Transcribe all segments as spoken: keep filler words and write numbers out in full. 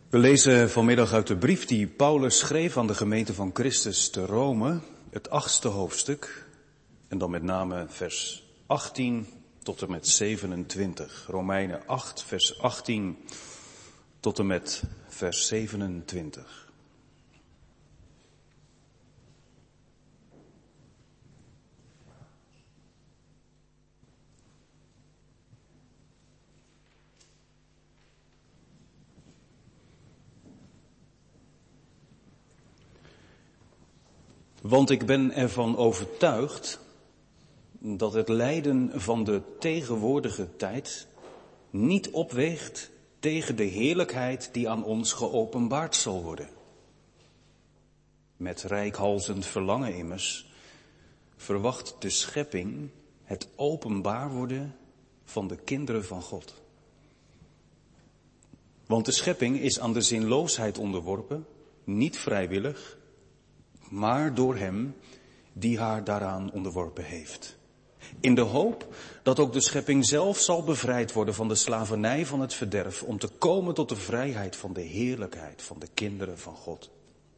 We lezen vanmiddag uit de brief die Paulus schreef aan de gemeente van Christus te Rome, het achtste hoofdstuk, en dan met name vers achttien tot en met zevenentwintig. Romeinen acht, vers achttien tot en met vers zevenentwintig. Want ik ben ervan overtuigd dat het lijden van de tegenwoordige tijd niet opweegt tegen de heerlijkheid die aan ons geopenbaard zal worden. Met reikhalzend verlangen immers verwacht de schepping het openbaar worden van de kinderen van God. Want de schepping is aan de zinloosheid onderworpen, niet vrijwillig, maar door hem die haar daaraan onderworpen heeft. In de hoop dat ook de schepping zelf zal bevrijd worden van de slavernij van het verderf, om te komen tot de vrijheid van de heerlijkheid van de kinderen van God.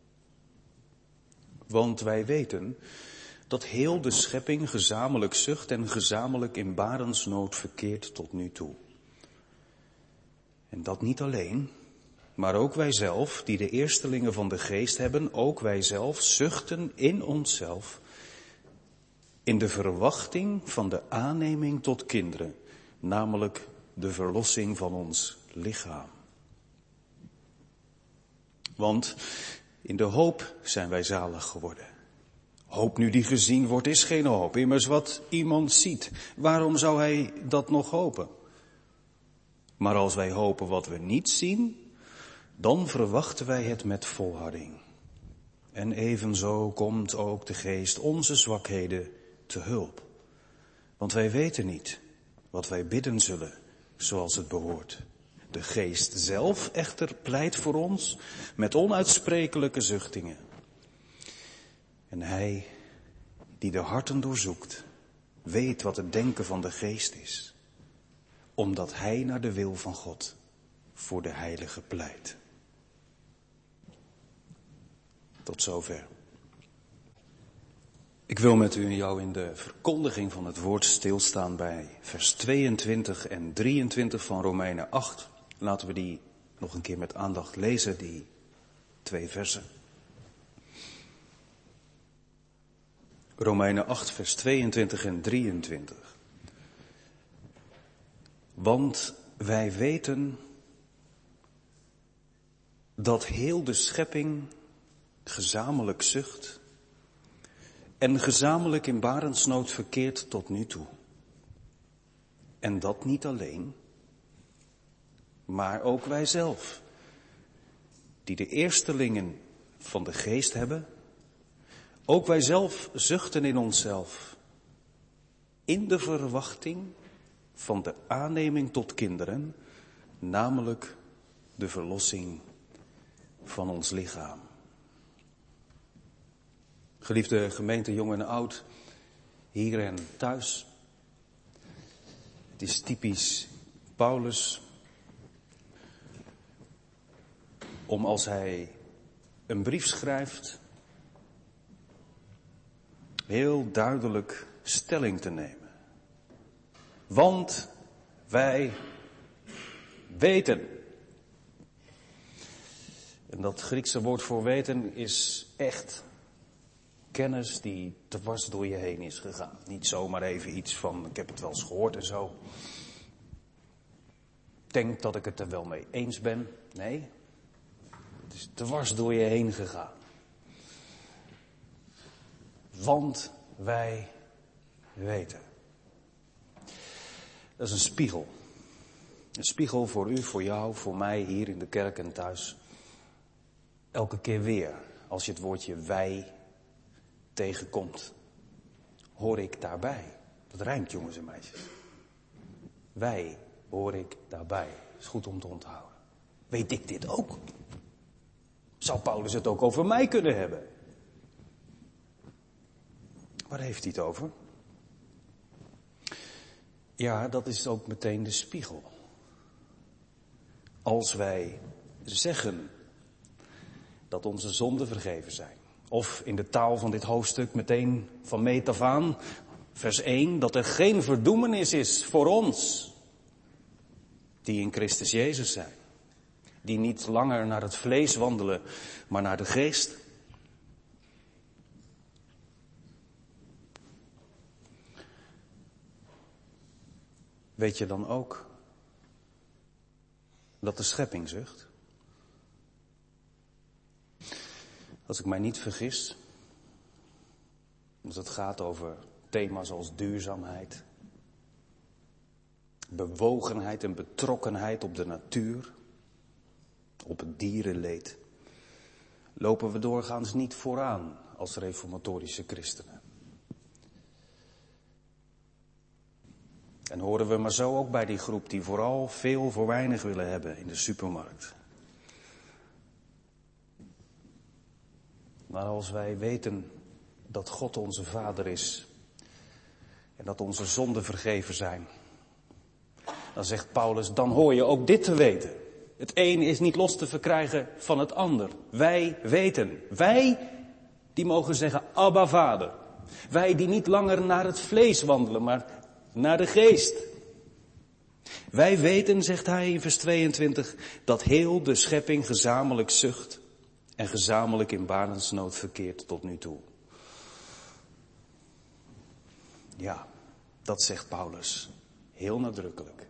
Want wij weten dat heel de schepping gezamenlijk zucht en gezamenlijk in barensnood verkeert tot nu toe. En dat niet alleen, maar ook wij zelf, die de eerstelingen van de geest hebben, ook wij zelf zuchten in onszelf, in de verwachting van de aanneming tot kinderen, namelijk de verlossing van ons lichaam. Want in de hoop zijn wij zalig geworden. Hoop nu die gezien wordt is geen hoop, immers wat iemand ziet, waarom zou hij dat nog hopen? Maar als wij hopen wat we niet zien, dan verwachten wij het met volharding. En evenzo komt ook de geest onze zwakheden te hulp. Want wij weten niet wat wij bidden zullen, zoals het behoort. De geest zelf echter pleit voor ons met onuitsprekelijke zuchtingen. En hij die de harten doorzoekt, weet wat het denken van de geest is. Omdat hij naar de wil van God voor de heilige pleit. Tot zover. Ik wil met u en jou in de verkondiging van het woord stilstaan bij vers tweeëntwintig en drieëntwintig van Romeinen acht. Laten we die nog een keer met aandacht lezen, die twee versen. Romeinen acht, vers tweeëntwintig en drieëntwintig. Want wij weten dat heel de schepping gezamenlijk zucht en gezamenlijk in barensnood verkeert tot nu toe. En dat niet alleen, maar ook wij zelf, die de eerstelingen van de geest hebben, ook wij zelf zuchten in onszelf, in de verwachting van de aanneming tot kinderen, namelijk de verlossing van ons lichaam. Geliefde gemeente, jong en oud, hier en thuis. Het is typisch Paulus om als hij een brief schrijft heel duidelijk stelling te nemen. Want wij weten. En dat Griekse woord voor weten is echt kennis die dwars door je heen is gegaan. Niet zomaar even iets van, ik heb het wel eens gehoord en zo. Denk dat ik het er wel mee eens ben. Nee, het is dwars door je heen gegaan. Want wij weten. Dat is een spiegel. Een spiegel voor u, voor jou, voor mij hier in de kerk en thuis. Elke keer weer, als je het woordje wij tegenkomt, hoor ik daarbij. Dat rijmt, jongens en meisjes. Wij hoor ik daarbij. Dat is goed om te onthouden. Weet ik dit ook? Zou Paulus het ook over mij kunnen hebben? Waar heeft hij het over? Ja, dat is ook meteen de spiegel. Als wij zeggen dat onze zonden vergeven zijn. Of in de taal van dit hoofdstuk meteen van meet af aan, vers één, dat er geen verdoemenis is voor ons die in Christus Jezus zijn. Die niet langer naar het vlees wandelen, maar naar de geest. Weet je dan ook dat de schepping zucht? Als ik mij niet vergis, als het gaat over thema's als duurzaamheid, bewogenheid en betrokkenheid op de natuur, op het dierenleed, lopen we doorgaans niet vooraan als reformatorische christenen. En horen we maar zo ook bij die groep die vooral veel voor weinig willen hebben in de supermarkt. Maar als wij weten dat God onze Vader is en dat onze zonden vergeven zijn, dan zegt Paulus, dan hoor je ook dit te weten. Het een is niet los te verkrijgen van het ander. Wij weten. Wij die mogen zeggen, Abba Vader. Wij die niet langer naar het vlees wandelen, maar naar de geest. Wij weten, zegt hij in vers tweeëntwintig, dat heel de schepping gezamenlijk zucht en gezamenlijk in barensnood verkeert tot nu toe. Ja, dat zegt Paulus heel nadrukkelijk.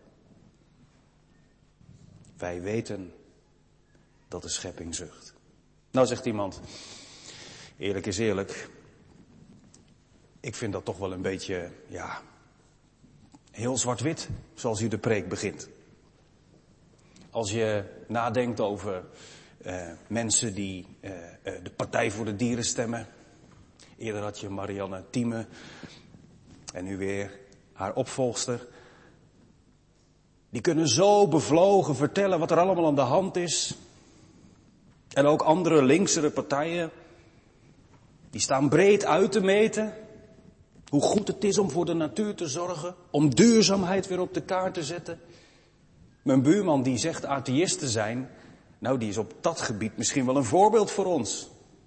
Wij weten dat de schepping zucht. Nou zegt iemand, eerlijk is eerlijk, ik vind dat toch wel een beetje, ja, heel zwart-wit, zoals u de preek begint. Als je nadenkt over uh, mensen die uh, uh, de Partij voor de Dieren stemmen. Eerder had je Marianne Thieme en nu weer haar opvolgster. Die kunnen zo bevlogen vertellen wat er allemaal aan de hand is. En ook andere linksere partijen, die staan breed uit te meten hoe goed het is om voor de natuur te zorgen, om duurzaamheid weer op de kaart te zetten. Mijn buurman die zegt atheïst te zijn, nou die is op dat gebied misschien wel een voorbeeld voor ons.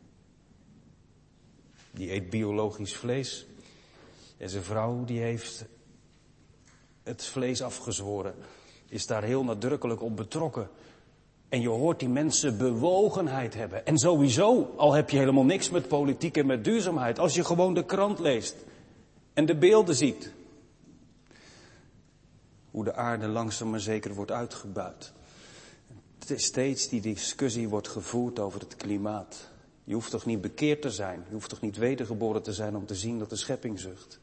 Die eet biologisch vlees en zijn vrouw die heeft het vlees afgezworen, is daar heel nadrukkelijk op betrokken. En je hoort die mensen bewogenheid hebben. En sowieso, al heb je helemaal niks met politiek en met duurzaamheid, als je gewoon de krant leest en de beelden ziet. Hoe de aarde langzaam maar zeker wordt uitgebuit. Steeds die discussie wordt gevoerd over het klimaat. Je hoeft toch niet bekeerd te zijn, je hoeft toch niet wedergeboren te zijn om te zien dat de schepping zucht.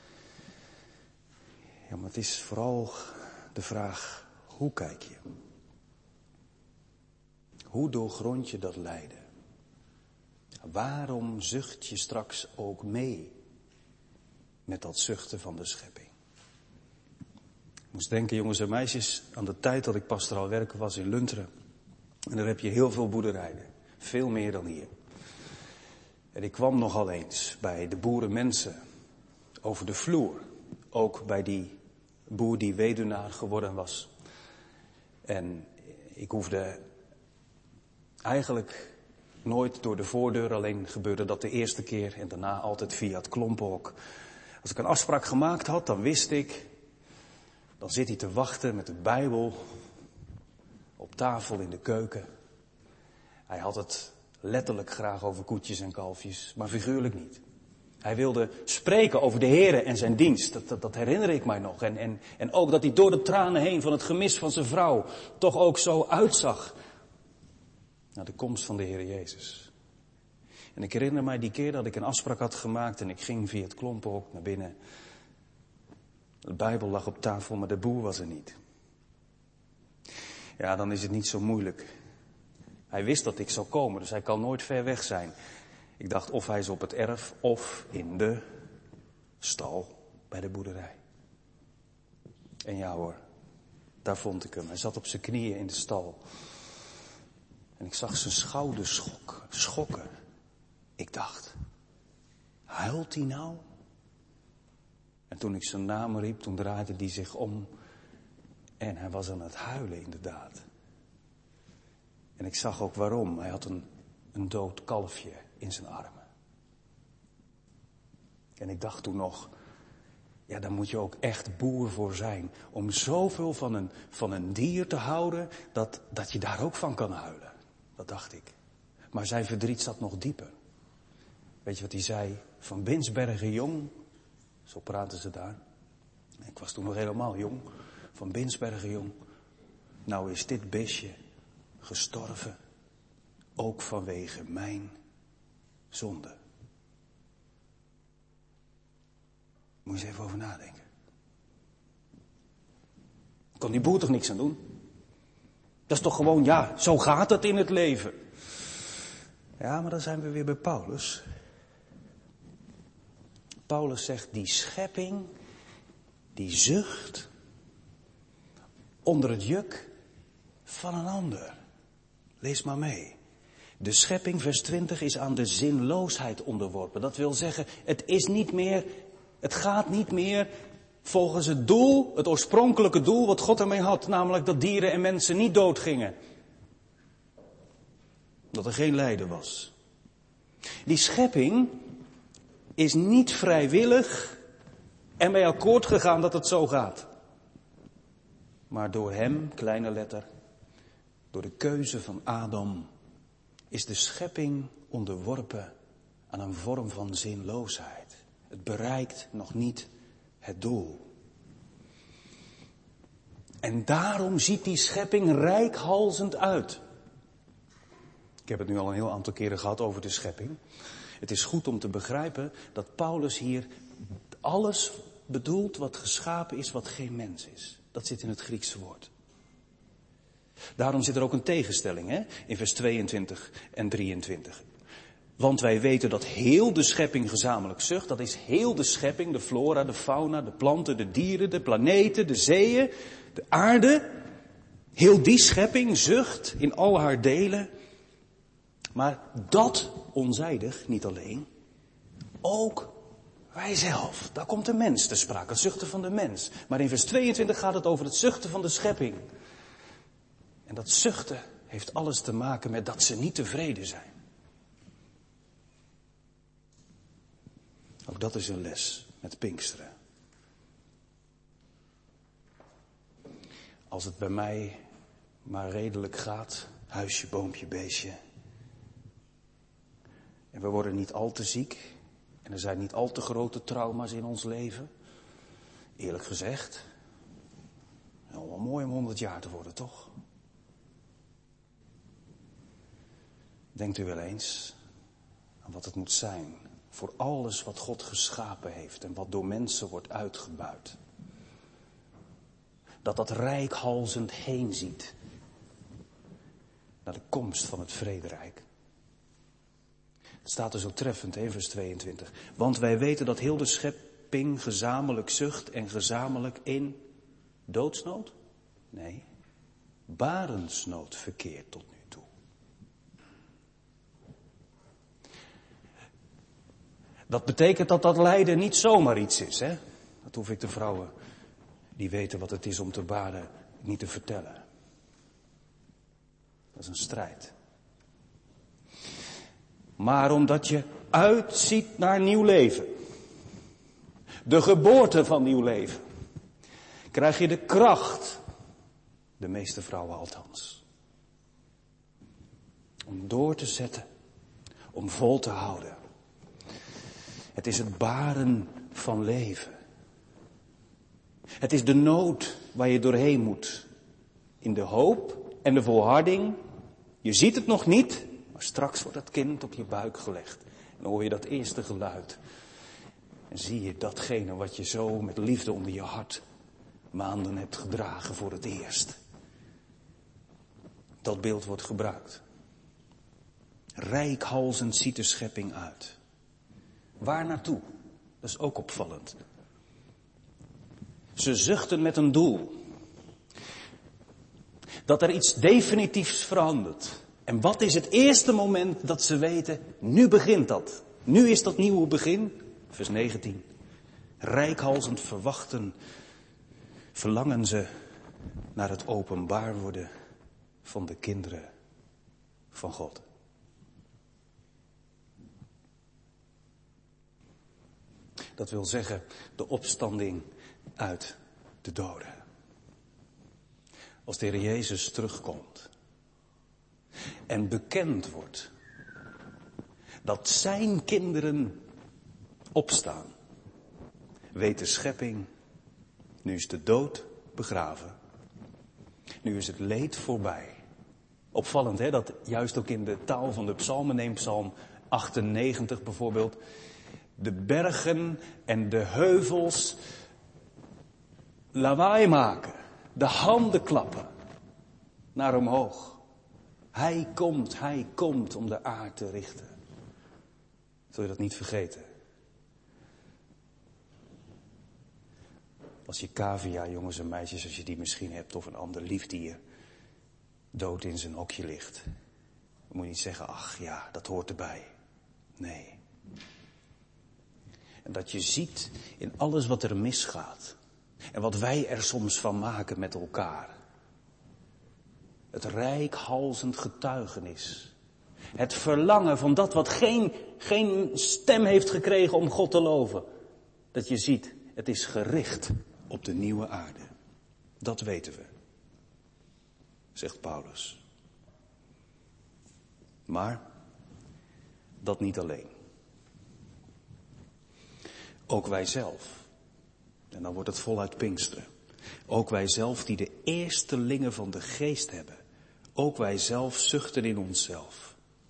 Ja, maar het is vooral de vraag, hoe kijk je? Hoe doorgrond je dat lijden? Waarom zucht je straks ook mee met dat zuchten van de schepping? Ik moest denken, jongens en meisjes, aan de tijd dat ik pastoraal werken was in Lunteren. En daar heb je heel veel boerderijen. Veel meer dan hier. En ik kwam nogal eens bij de boerenmensen over de vloer. Ook bij die boer die weduwnaar geworden was. En ik hoefde eigenlijk nooit door de voordeur, alleen gebeurde dat de eerste keer en daarna altijd via het klompenhok. Als ik een afspraak gemaakt had, dan wist ik, dan zit hij te wachten met de Bijbel op tafel in de keuken. Hij had het letterlijk graag over koetjes en kalfjes, maar figuurlijk niet. Hij wilde spreken over de Here en zijn dienst, dat, dat, dat herinner ik mij nog. En, en, en ook dat hij door de tranen heen van het gemis van zijn vrouw toch ook zo uitzag naar de komst van de Heer Jezus. En ik herinner mij die keer dat ik een afspraak had gemaakt en ik ging via het klompenhok naar binnen. De Bijbel lag op tafel, maar de boer was er niet. Ja, dan is het niet zo moeilijk. Hij wist dat ik zou komen, dus hij kan nooit ver weg zijn. Ik dacht, of hij is op het erf of in de stal bij de boerderij. En ja hoor, daar vond ik hem. Hij zat op zijn knieën in de stal. En ik zag zijn schouders schok, schokken. Ik dacht, huilt hij nou? En toen ik zijn naam riep, toen draaide hij zich om. En hij was aan het huilen inderdaad. En ik zag ook waarom. Hij had een, een dood kalfje in zijn armen. En ik dacht toen nog, ja, daar moet je ook echt boer voor zijn. Om zoveel van een, van een dier te houden, dat, dat je daar ook van kan huilen. Dat dacht ik. Maar zijn verdriet zat nog dieper. Weet je wat hij zei? Van Binsbergen jong, zo praten ze daar. Ik was toen nog helemaal jong. Van Binsbergen jong. Nou is dit beestje gestorven. Ook vanwege mijn zonde. Moet je eens even over nadenken. Kon die boer toch niks aan doen? Dat is toch gewoon, ja, zo gaat het in het leven. Ja, maar dan zijn we weer bij Paulus. Paulus zegt, die schepping, die zucht onder het juk van een ander. Lees maar mee. De schepping, vers twintig, is aan de zinloosheid onderworpen. Dat wil zeggen, het is niet meer, het gaat niet meer volgens het doel, het oorspronkelijke doel wat God ermee had. Namelijk dat dieren en mensen niet doodgingen. Dat er geen lijden was. Die schepping is niet vrijwillig en mee akkoord gegaan dat het zo gaat. Maar door hem, kleine letter, door de keuze van Adam, is de schepping onderworpen aan een vorm van zinloosheid. Het bereikt nog niet het doel. En daarom ziet die schepping reikhalzend uit. Ik heb het nu al een heel aantal keren gehad over de schepping. Het is goed om te begrijpen dat Paulus hier alles bedoelt wat geschapen is, wat geen mens is. Dat zit in het Griekse woord. Daarom zit er ook een tegenstelling, hè, in vers tweeëntwintig en drieëntwintig. Want wij weten dat heel de schepping gezamenlijk zucht. Dat is heel de schepping, de flora, de fauna, de planten, de dieren, de planeten, de zeeën, de aarde. Heel die schepping zucht in al haar delen. Maar dat onzijdig, niet alleen, ook wij zelf. Daar komt de mens te sprake, het zuchten van de mens. Maar in vers tweeëntwintig gaat het over het zuchten van de schepping. En dat zuchten heeft alles te maken met dat ze niet tevreden zijn. Ook dat is een les met Pinksteren. Als het bij mij maar redelijk gaat, huisje, boompje, beestje. En we worden niet al te ziek. En er zijn niet al te grote trauma's in ons leven. Eerlijk gezegd. Wel mooi om honderd jaar te worden, toch? Denkt u wel eens aan wat het moet zijn voor alles wat God geschapen heeft en wat door mensen wordt uitgebuit. Dat dat reikhalzend heen ziet naar de komst van het vrederijk. Het staat er zo treffend, hè, vers tweeëntwintig. Want wij weten dat heel de schepping gezamenlijk zucht en gezamenlijk in doodsnood? Nee, barensnood verkeert tot nu toe. Dat betekent dat dat lijden niet zomaar iets is, hè? Dat hoef ik de vrouwen die weten wat het is om te baren niet te vertellen. Dat is een strijd. Maar omdat je uitziet naar nieuw leven, de geboorte van nieuw leven, krijg je de kracht, de meeste vrouwen althans, om door te zetten, om vol te houden. Het is het baren van leven. Het is de nood waar je doorheen moet. In de hoop en de volharding. Je ziet het nog niet, maar straks wordt het kind op je buik gelegd. En dan hoor je dat eerste geluid. En zie je datgene wat je zo met liefde onder je hart maanden hebt gedragen voor het eerst. Dat beeld wordt gebruikt. Reikhalzend ziet de schepping uit. Waar naartoe? Dat is ook opvallend. Ze zuchten met een doel. Dat er iets definitiefs verandert. En wat is het eerste moment dat ze weten, nu begint dat. Nu is dat nieuwe begin. Vers negentien. Reikhalzend verwachten, verlangen ze naar het openbaar worden van de kinderen van God. Dat wil zeggen de opstanding uit de doden. Als de Heer Jezus terugkomt en bekend wordt dat zijn kinderen opstaan, weet de schepping, nu is de dood begraven. Nu is het leed voorbij. Opvallend hè, dat juist ook in de taal van de psalmen, neem psalm achtennegentig bijvoorbeeld, de bergen en de heuvels lawaai maken, de handen klappen naar omhoog. Hij komt, hij komt om de aarde te richten. Zul je dat niet vergeten? Als je cavia, jongens en meisjes, als je die misschien hebt, of een ander lief dier, dood in zijn hokje ligt, dan moet je niet zeggen, ach ja, dat hoort erbij. Nee. En dat je ziet in alles wat er misgaat, en wat wij er soms van maken met elkaar. Het reikhalzend getuigenis. Het verlangen van dat wat geen, geen stem heeft gekregen om God te loven. Dat je ziet, het is gericht op de nieuwe aarde. Dat weten we, zegt Paulus. Maar dat niet alleen. Ook wij zelf. En dan wordt het voluit Pinksteren. Ook wij zelf die de eerstelingen van de geest hebben. Ook wij zelf zuchten in onszelf.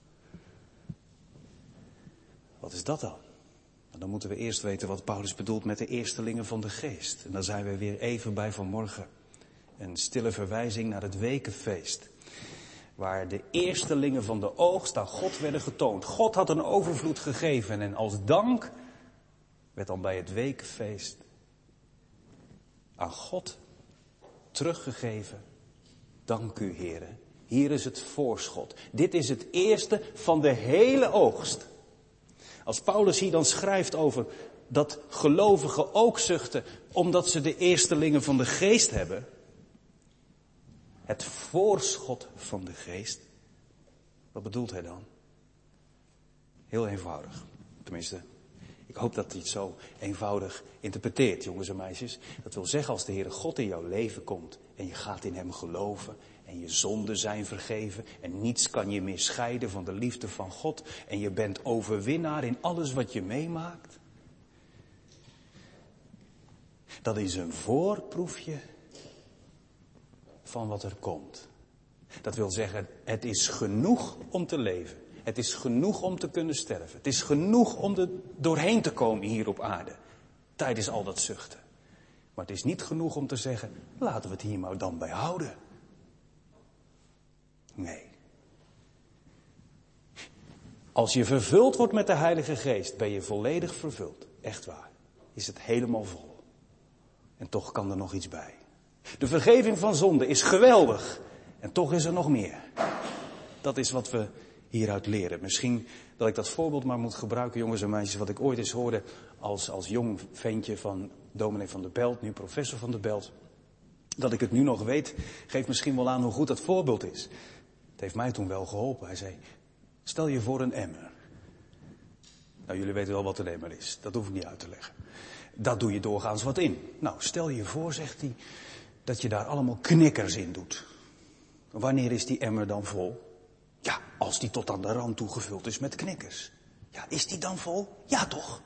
Wat is dat dan? Nou, dan moeten we eerst weten wat Paulus bedoelt met de eerstelingen van de geest. En dan zijn we weer even bij vanmorgen. Een stille verwijzing naar het wekenfeest. Waar de eerstelingen van de oogst aan God werden getoond. God had een overvloed gegeven en als dank werd dan bij het wekenfeest aan God teruggegeven. Dank u, Heere. Hier is het voorschot. Dit is het eerste van de hele oogst. Als Paulus hier dan schrijft over dat gelovigen ook zuchten omdat ze de eerstelingen van de geest hebben. Het voorschot van de geest. Wat bedoelt hij dan? Heel eenvoudig. Tenminste, ik hoop dat hij het zo eenvoudig interpreteert, jongens en meisjes. Dat wil zeggen, als de Heere God in jouw leven komt en je gaat in hem geloven en je zonden zijn vergeven en niets kan je meer scheiden van de liefde van God en je bent overwinnaar in alles wat je meemaakt. Dat is een voorproefje van wat er komt. Dat wil zeggen, het is genoeg om te leven. Het is genoeg om te kunnen sterven. Het is genoeg om er doorheen te komen hier op aarde. Tijdens al dat zuchten. Maar het is niet genoeg om te zeggen, laten we het hier maar dan bij houden. Nee. Als je vervuld wordt met de Heilige Geest, ben je volledig vervuld. Echt waar. Is het helemaal vol. En toch kan er nog iets bij. De vergeving van zonde is geweldig. En toch is er nog meer. Dat is wat we hieruit leren. Misschien dat ik dat voorbeeld maar moet gebruiken, jongens en meisjes, wat ik ooit eens hoorde als, als jong ventje van dominee Van der Belt, nu professor Van der Belt. Dat ik het nu nog weet, geeft misschien wel aan hoe goed dat voorbeeld is. Het heeft mij toen wel geholpen. Hij zei, stel je voor een emmer. Nou, jullie weten wel wat een emmer is. Dat hoef ik niet uit te leggen. Dat doe je doorgaans wat in. Nou, stel je voor, zegt hij, dat je daar allemaal knikkers in doet. Wanneer is die emmer dan vol? Ja, als die tot aan de rand toe gevuld is met knikkers. Ja, is die dan vol? Ja, toch?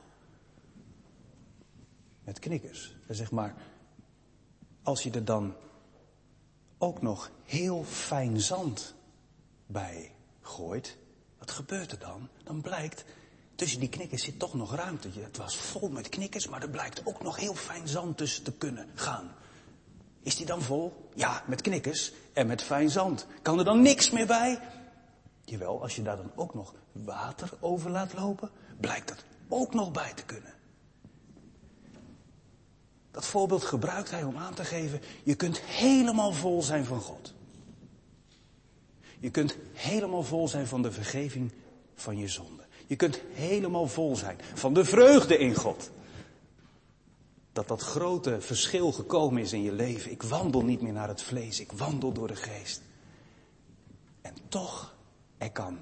Met knikkers. En zeg maar, als je er dan ook nog heel fijn zand bij gooit, wat gebeurt er dan? Dan blijkt, tussen die knikkers zit toch nog ruimte. Het was vol met knikkers, maar er blijkt ook nog heel fijn zand tussen te kunnen gaan. Is die dan vol? Ja, met knikkers en met fijn zand. Kan er dan niks meer bij? Jawel, als je daar dan ook nog water over laat lopen, blijkt dat ook nog bij te kunnen. Dat voorbeeld gebruikt hij om aan te geven, je kunt helemaal vol zijn van God. Je kunt helemaal vol zijn van de vergeving van je zonde. Je kunt helemaal vol zijn van de vreugde in God. Dat dat grote verschil gekomen is in je leven. Ik wandel niet meer naar het vlees, ik wandel door de geest. En toch Er kan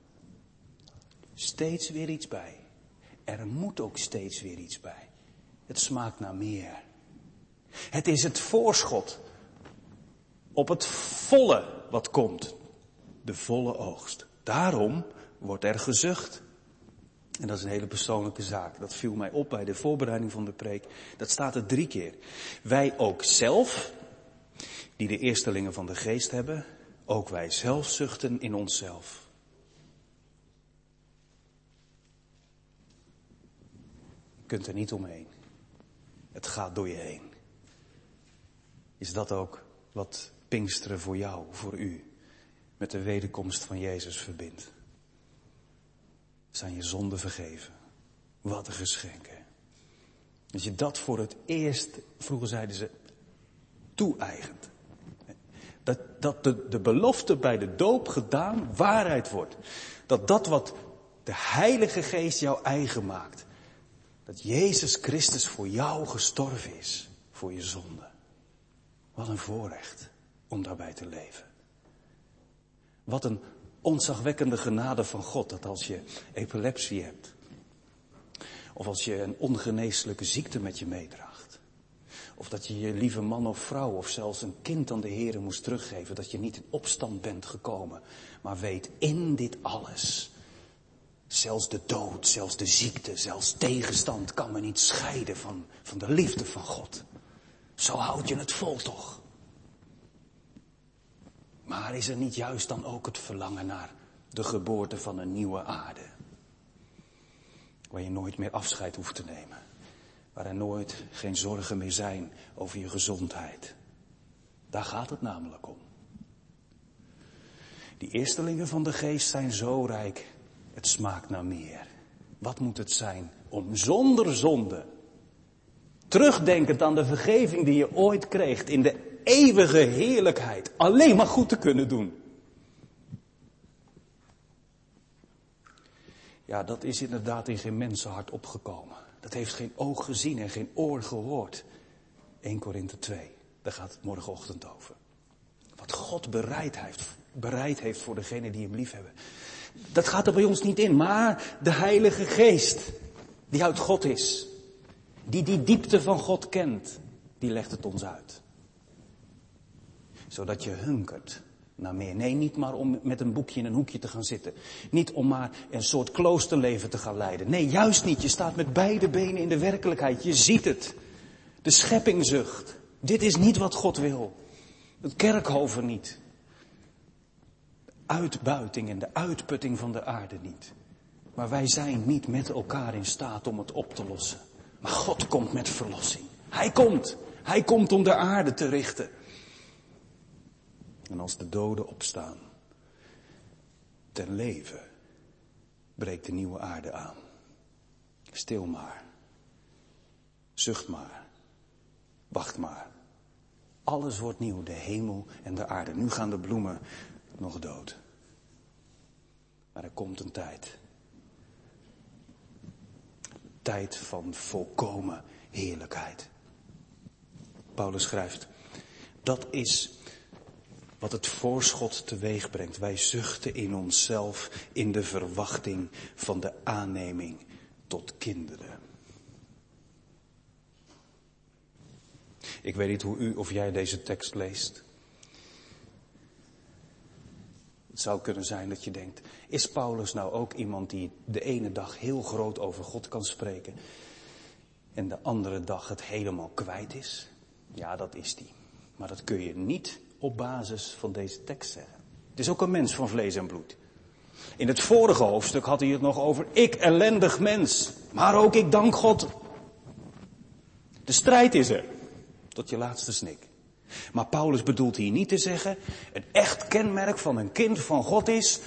steeds weer iets bij. Er moet ook steeds weer iets bij. Het smaakt naar meer. Het is het voorschot op het volle wat komt. De volle oogst. Daarom wordt er gezucht. En dat is een hele persoonlijke zaak. Dat viel mij op bij de voorbereiding van de preek. Dat staat er drie keer. Wij ook zelf, die de eerstelingen van de geest hebben, ook wij zelf zuchten in onszelf. Je kunt er niet omheen. Het gaat door je heen. Is dat ook wat Pinksteren voor jou, voor u, met de wederkomst van Jezus verbindt? Zijn je zonden vergeven? Wat een geschenk, hè? Als je dat voor het eerst, vroeger zeiden ze, toe-eigent. Dat, dat de, de belofte bij de doop gedaan waarheid wordt. Dat dat wat de Heilige Geest jou eigen maakt. Dat Jezus Christus voor jou gestorven is. Voor je zonde. Wat een voorrecht om daarbij te leven. Wat een ontzagwekkende genade van God. Dat als je epilepsie hebt. Of als je een ongeneeslijke ziekte met je meedraagt. Of dat je je lieve man of vrouw of zelfs een kind aan de Heere moest teruggeven. Dat je niet in opstand bent gekomen. Maar weet in dit alles. Zelfs de dood, zelfs de ziekte, zelfs tegenstand kan me niet scheiden van, van de liefde van God. Zo houd je het vol toch. Maar is er niet juist dan ook het verlangen naar de geboorte van een nieuwe aarde? Waar je nooit meer afscheid hoeft te nemen. Waar er nooit geen zorgen meer zijn over je gezondheid. Daar gaat het namelijk om. Die eerstelingen van de geest zijn zo rijk. Het smaakt naar meer. Wat moet het zijn om zonder zonde, terugdenkend aan de vergeving die je ooit kreeg, in de eeuwige heerlijkheid, alleen maar goed te kunnen doen? Ja, dat is inderdaad in geen mensenhart opgekomen. Dat heeft geen oog gezien en geen oor gehoord. Eerste Korinthe twee, daar gaat het morgenochtend over. Wat God bereid heeft, bereid heeft voor degenen die hem lief hebben. Dat gaat er bij ons niet in, maar de Heilige Geest, die uit God is, die die diepte van God kent, die legt het ons uit. Zodat je hunkert naar meer. Nee, niet maar om met een boekje in een hoekje te gaan zitten. Niet om maar een soort kloosterleven te gaan leiden. Nee, juist niet. Je staat met beide benen in de werkelijkheid. Je ziet het. De schepping zucht. Dit is niet wat God wil. Het kerkhoven niet. Uitbuiting en de uitputting van de aarde niet. Maar wij zijn niet met elkaar in staat om het op te lossen. Maar God komt met verlossing. Hij komt. Hij komt om de aarde te richten. En als de doden opstaan, ten leven, breekt de nieuwe aarde aan. Stil maar. Zucht maar. Wacht maar. Alles wordt nieuw, de hemel en de aarde. Nu gaan de bloemen nog dood. Maar er komt een tijd. Tijd van volkomen heerlijkheid. Paulus schrijft, dat is wat het voorschot teweeg brengt. Wij zuchten in onszelf in de verwachting van de aanneming tot kinderen. Ik weet niet hoe u of jij deze tekst leest. Het zou kunnen zijn dat je denkt, is Paulus nou ook iemand die de ene dag heel groot over God kan spreken en de andere dag het helemaal kwijt is? Ja, dat is die. Maar dat kun je niet op basis van deze tekst zeggen. Het is ook een mens van vlees en bloed. In het vorige hoofdstuk had hij het nog over ik ellendig mens. Maar ook ik dank God. De strijd is er. Tot je laatste snik. Maar Paulus bedoelt hier niet te zeggen, een echt kenmerk van een kind van God is,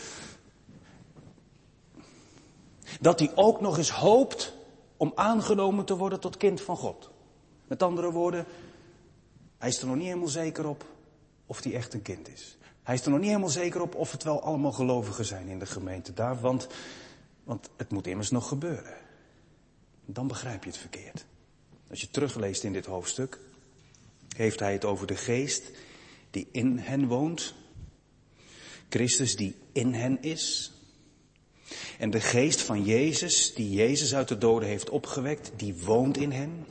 dat hij ook nog eens hoopt om aangenomen te worden tot kind van God. Met andere woorden, hij is er nog niet helemaal zeker op of hij echt een kind is. Hij is er nog niet helemaal zeker op of het wel allemaal gelovigen zijn in de gemeente daar, want, want het moet immers nog gebeuren. Dan begrijp je het verkeerd. Als je terugleest in dit hoofdstuk, heeft hij het over de geest die in hen woont. Christus die in hen is. En de geest van Jezus, die Jezus uit de doden heeft opgewekt, die woont in hen.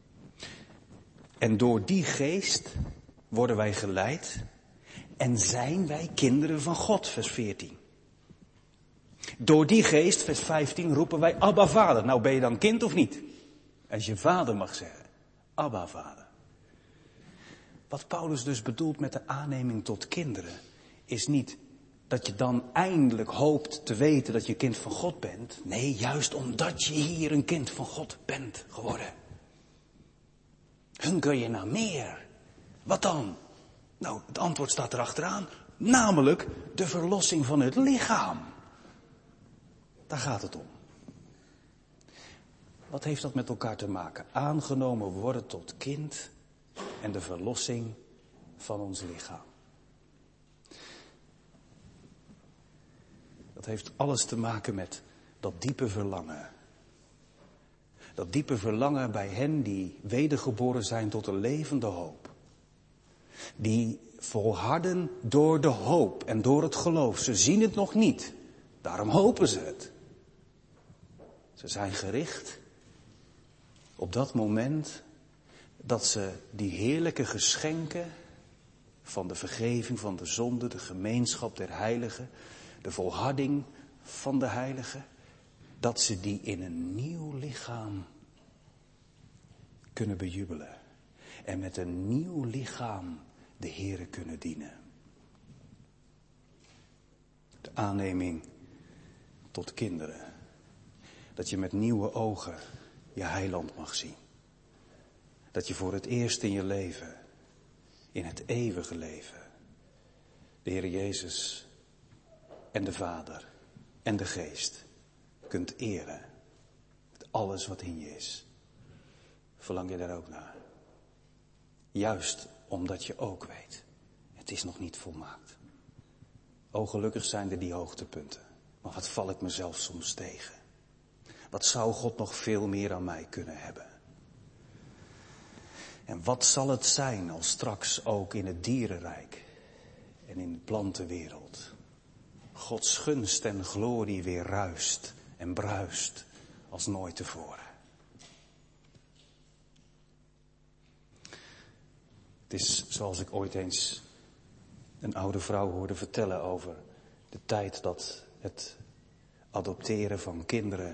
En door die geest worden wij geleid en zijn wij kinderen van God, vers veertien. Door die geest, vers vijftien, roepen wij Abba Vader. Nou, ben je dan kind of niet? Als je vader mag zeggen, Abba Vader. Wat Paulus dus bedoelt met de aanneming tot kinderen, is niet dat je dan eindelijk hoopt te weten dat je kind van God bent. Nee, juist omdat je hier een kind van God bent geworden. Hunker je naar meer. Wat dan? Nou, het antwoord staat erachteraan. Namelijk de verlossing van het lichaam. Daar gaat het om. Wat heeft dat met elkaar te maken? Aangenomen worden tot kind en de verlossing van ons lichaam. Dat heeft alles te maken met dat diepe verlangen. Dat diepe verlangen bij hen die wedergeboren zijn tot een levende hoop. Die volharden door de hoop en door het geloof. Ze zien het nog niet, daarom hopen ze het. Ze zijn gericht op dat moment dat ze die heerlijke geschenken van de vergeving van de zonde, de gemeenschap der heiligen, de volharding van de heiligen, dat ze die in een nieuw lichaam kunnen bejubelen. En met een nieuw lichaam de Heere kunnen dienen. De aanneming tot kinderen. Dat je met nieuwe ogen je heiland mag zien. Dat je voor het eerst in je leven, in het eeuwige leven, de Heer Jezus en de Vader en de Geest kunt eren. Met alles wat in je is. Verlang je daar ook naar? Juist omdat je ook weet, het is nog niet volmaakt. O, gelukkig zijn er die hoogtepunten. Maar wat val ik mezelf soms tegen? Wat zou God nog veel meer aan mij kunnen hebben? En wat zal het zijn als straks ook in het dierenrijk en in de plantenwereld Gods gunst en glorie weer ruist en bruist als nooit tevoren. Het is zoals ik ooit eens een oude vrouw hoorde vertellen over de tijd dat het adopteren van kinderen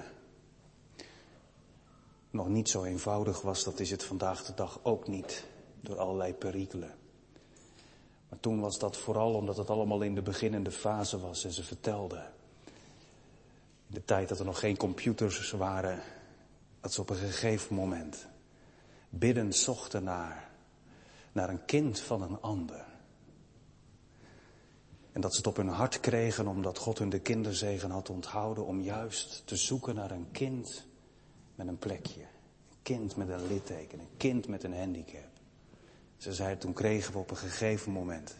nog niet zo eenvoudig was. Dat is het vandaag de dag ook niet, door allerlei perikelen. Maar toen was dat vooral omdat het allemaal in de beginnende fase was. En ze vertelde, in de tijd dat er nog geen computers waren, dat ze op een gegeven moment biddend zochten naar, naar een kind van een ander. En dat ze het op hun hart kregen omdat God hun de kinderzegen had onthouden om juist te zoeken naar een kind met een plekje. Een kind met een litteken, een kind met een handicap. Ze zei, toen kregen we op een gegeven moment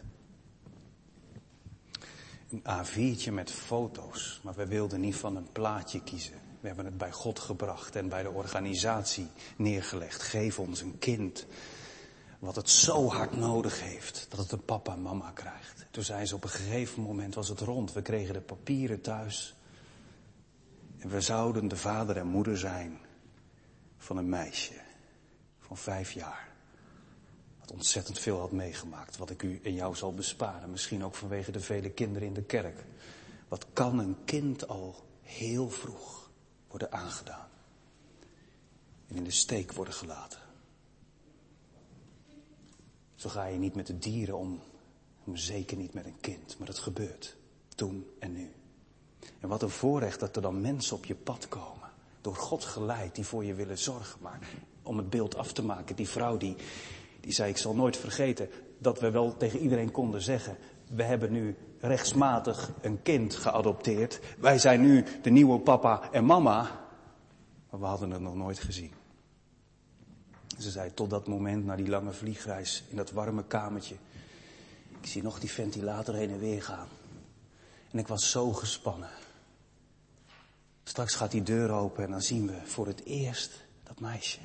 een A viertje met foto's. Maar we wilden niet van een plaatje kiezen. We hebben het bij God gebracht en bij de organisatie neergelegd. Geef ons een kind wat het zo hard nodig heeft dat het een papa en mama krijgt. Toen zei ze, op een gegeven moment was het rond. We kregen de papieren thuis. En we zouden de vader en moeder zijn van een meisje van vijf jaar. Wat ontzettend veel had meegemaakt. Wat ik u en jou zal besparen. Misschien ook vanwege de vele kinderen in de kerk. Wat kan een kind al heel vroeg worden aangedaan. En in de steek worden gelaten. Zo ga je niet met de dieren om. Zeker niet met een kind. Maar dat gebeurt. Toen en nu. En wat een voorrecht dat er dan mensen op je pad komen. Door God geleid die voor je willen zorgen. Maar om het beeld af te maken. Die vrouw die... Die zei, ik zal nooit vergeten dat we wel tegen iedereen konden zeggen, we hebben nu rechtsmatig een kind geadopteerd. Wij zijn nu de nieuwe papa en mama. Maar we hadden het nog nooit gezien. Ze zei, tot dat moment, na die lange vliegreis in dat warme kamertje. Ik zie nog die ventilator heen en weer gaan. En ik was zo gespannen. Straks gaat die deur open en dan zien we voor het eerst dat meisje.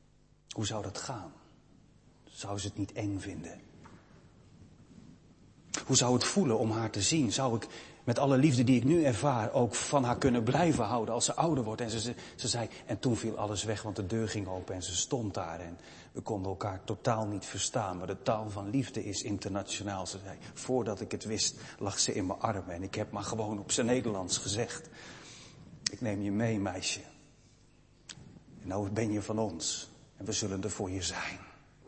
Hoe zou dat gaan? Zou ze het niet eng vinden? Hoe zou het voelen om haar te zien? Zou ik met alle liefde die ik nu ervaar ook van haar kunnen blijven houden als ze ouder wordt? En ze, ze, ze zei, en toen viel alles weg, want de deur ging open en ze stond daar. En we konden elkaar totaal niet verstaan. Maar de taal van liefde is internationaal. Ze zei, voordat ik het wist, lag ze in mijn armen. En ik heb maar gewoon op zijn Nederlands gezegd, ik neem je mee, meisje. En nou ben je van ons. En we zullen er voor je zijn.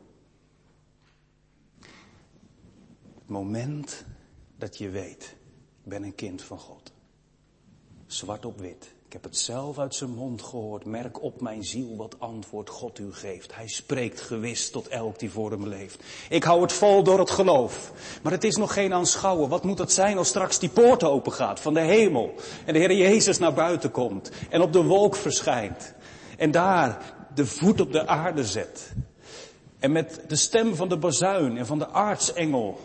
Het moment dat je weet, ik ben een kind van God. Zwart op wit. Ik heb het zelf uit zijn mond gehoord. Merk op mijn ziel wat antwoord God u geeft. Hij spreekt gewis tot elk die voor hem leeft. Ik hou het vol door het geloof. Maar het is nog geen aanschouwen. Wat moet het zijn als straks die poort open gaat van de hemel. En de Heer Jezus naar buiten komt. En op de wolk verschijnt. En daar de voet op de aarde zet. En met de stem van de bazuin en van de aartsengel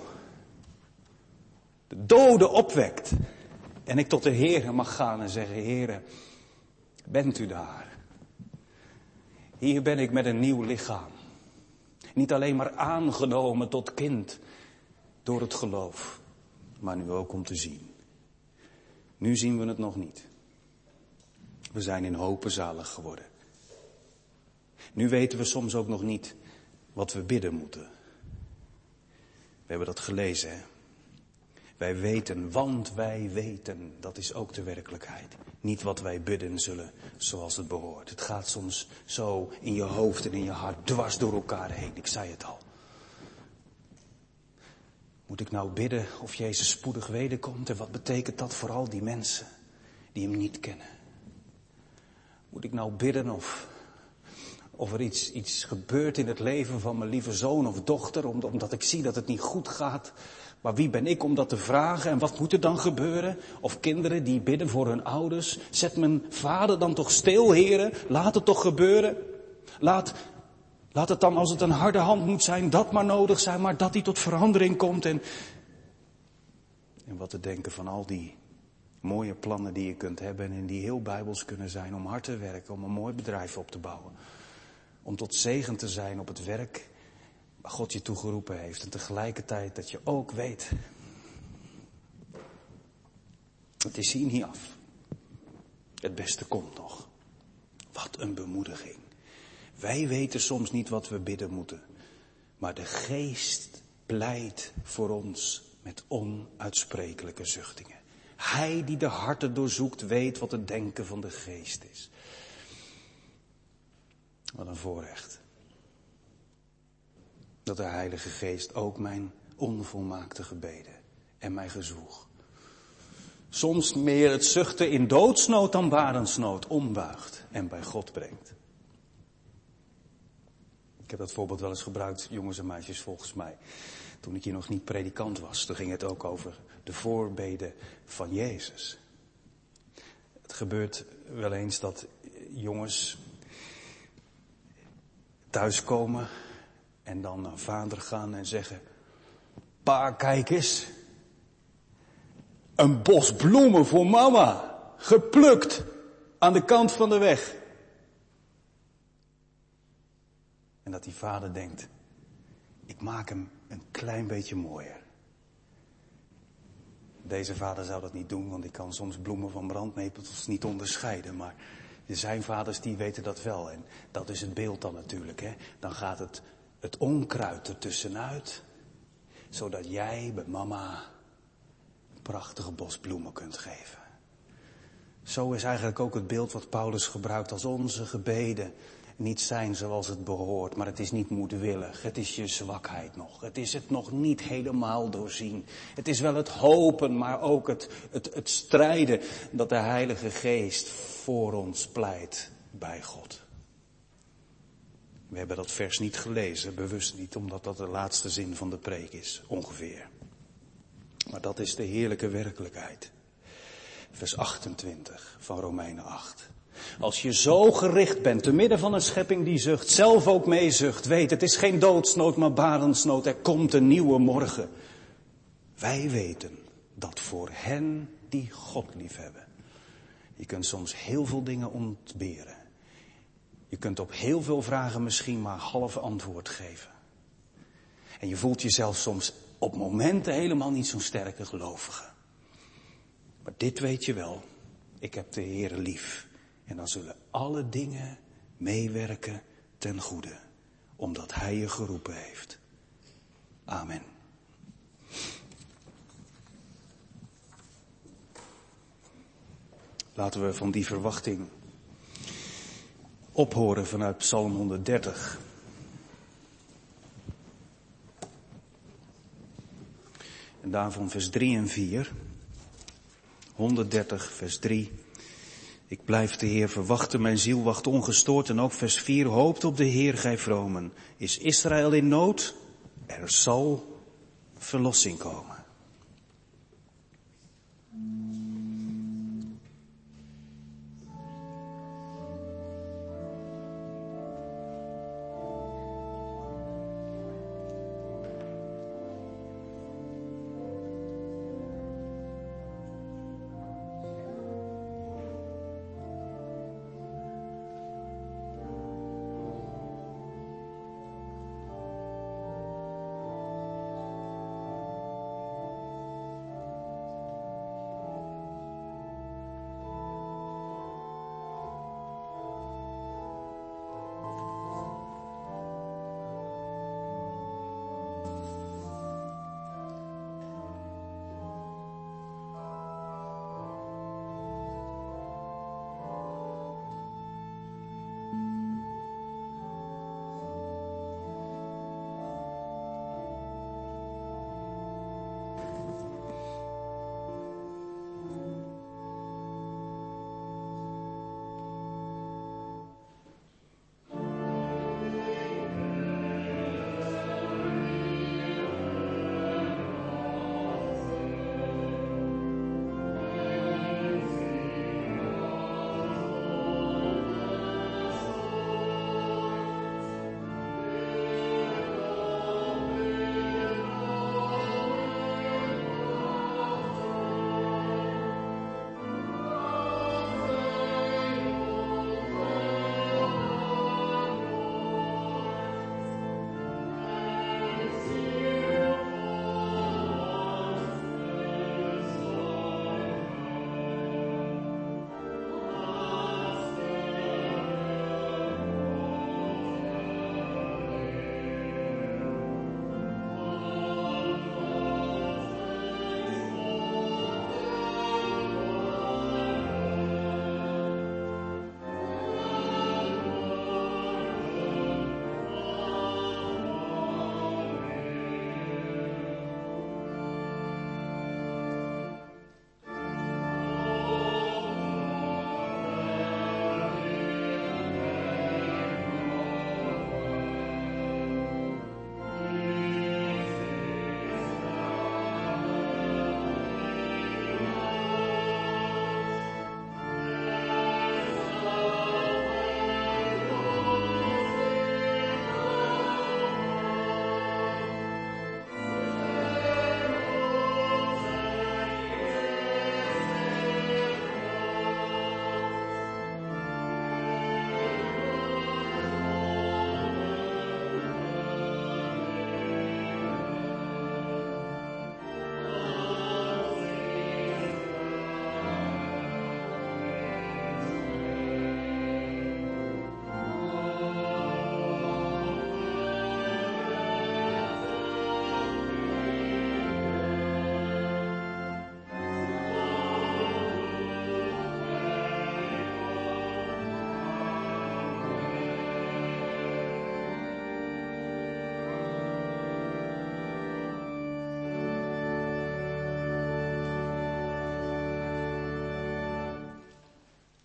de doden opwekt. En ik tot de Heere mag gaan en zeggen, Heere, bent u daar? Hier ben ik met een nieuw lichaam. Niet alleen maar aangenomen tot kind door het geloof, maar nu ook om te zien. Nu zien we het nog niet. We zijn in hope zalig geworden. Nu weten we soms ook nog niet wat we bidden moeten. We hebben dat gelezen, hè? Wij weten, want wij weten, dat is ook de werkelijkheid. Niet wat wij bidden zullen zoals het behoort. Het gaat soms zo in je hoofd en in je hart dwars door elkaar heen. Ik zei het al. Moet ik nou bidden of Jezus spoedig wederkomt? En wat betekent dat voor al die mensen die hem niet kennen? Moet ik nou bidden of, of er iets, iets gebeurt in het leven van mijn lieve zoon of dochter, omdat ik zie dat het niet goed gaat? Maar wie ben ik om dat te vragen? En wat moet er dan gebeuren? Of kinderen die bidden voor hun ouders. Zet mijn vader dan toch stil, heren? Laat het toch gebeuren? Laat, laat het dan, als het een harde hand moet zijn, dat maar nodig zijn. Maar dat die tot verandering komt. En, en wat te denken van al die mooie plannen die je kunt hebben. En die heel bijbels kunnen zijn om hard te werken. Om een mooi bedrijf op te bouwen. Om tot zegen te zijn op het werk waar God je toegeroepen heeft. En tegelijkertijd dat je ook weet, het is hier niet af. Het beste komt nog. Wat een bemoediging. Wij weten soms niet wat we bidden moeten. Maar de Geest pleit voor ons met onuitsprekelijke zuchtingen. Hij die de harten doorzoekt weet wat het denken van de Geest is. Wat een voorrecht. Dat de Heilige Geest ook mijn onvolmaakte gebeden en mijn gezwoeg, soms meer het zuchten in doodsnood dan barensnood, ombuigt en bij God brengt. Ik heb dat voorbeeld wel eens gebruikt, jongens en meisjes, volgens mij. Toen ik hier nog niet predikant was, toen ging het ook over de voorbeden van Jezus. Het gebeurt wel eens dat jongens thuiskomen en dan naar vader gaan en zeggen, pa, kijk eens, een bos bloemen voor mama, geplukt aan de kant van de weg. En dat die vader denkt, ik maak hem een klein beetje mooier. Deze vader zou dat niet doen, want ik kan soms bloemen van brandnepels niet onderscheiden. Maar er zijn vaders die weten dat wel. En dat is het beeld dan natuurlijk. Hè? Dan gaat het, het onkruid ertussenuit. Zodat jij bij mama een prachtige bos bloemen kunt geven. Zo is eigenlijk ook het beeld wat Paulus gebruikt als onze gebeden. Niet zijn zoals het behoort, maar het is niet moedwillig. Het is je zwakheid nog. Het is het nog niet helemaal doorzien. Het is wel het hopen, maar ook het, het, het strijden dat de Heilige Geest voor ons pleit bij God. We hebben dat vers niet gelezen, bewust niet, omdat dat de laatste zin van de preek is, ongeveer. Maar dat is de heerlijke werkelijkheid. Vers achtentwintig van Romeinen acht. Als je zo gericht bent, te midden van een schepping die zucht, zelf ook meezucht, weet, het is geen doodsnood, maar barensnood, er komt een nieuwe morgen. Wij weten dat voor hen die God liefhebben, je kunt soms heel veel dingen ontberen. Je kunt op heel veel vragen misschien maar half antwoord geven. En je voelt jezelf soms op momenten helemaal niet zo'n sterke gelovige. Maar dit weet je wel, ik heb de Heere lief. En dan zullen alle dingen meewerken ten goede, omdat Hij je geroepen heeft. Amen. Laten we van die verwachting ophoren vanuit Psalm honderddertig. En daarvan vers drie en vier. honderddertig vers drie. Ik blijf de Heer verwachten, mijn ziel wacht ongestoord. En ook vers vier, hoopt op de Heer, gij vromen. Is Israël in nood? Er zal verlossing komen.